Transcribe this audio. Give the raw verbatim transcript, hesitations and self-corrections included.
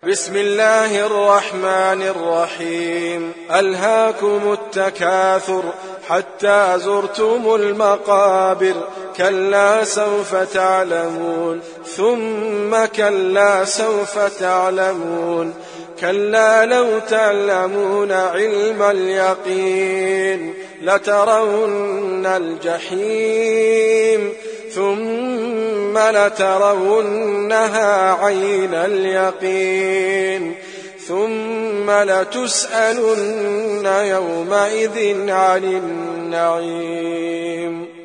بسم الله الرحمن الرحيم. ألهاكم التكاثر حتى زرتم المقابر، كلا سوف تعلمون ثم كلا سوف تعلمون، كلا لو تعلمون علم اليقين لترون الجحيم ثم لترونها عين اليقين ثم لتسألن يومئذ عن النعيم.